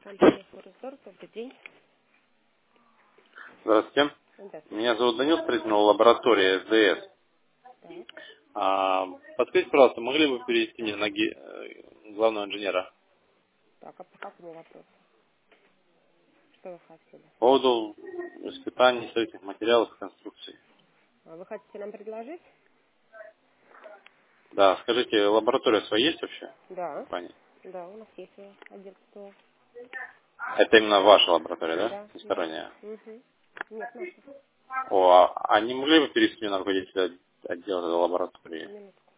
Компания Форестор, добрый день. Здравствуйте. Здравствуйте. Меня зовут Данил, строительная лаборатория СДС. Так. Подскажите, пожалуйста, могли бы перевести мне на главного инженера Так, а по какому вопросу? Что вы хотели? по поводу испытаний строительных материалов и конструкций? А вы хотите нам предложить? Да, скажите, лаборатория своя есть вообще в Да. компании? Да, у нас есть отдел ПТО. Это именно ваша лаборатория, да? Да, Не да. сторонняя? Угу. Нет, наша. А не могли бы перевести меня на руководителя отдела этой лаборатории? Минутку.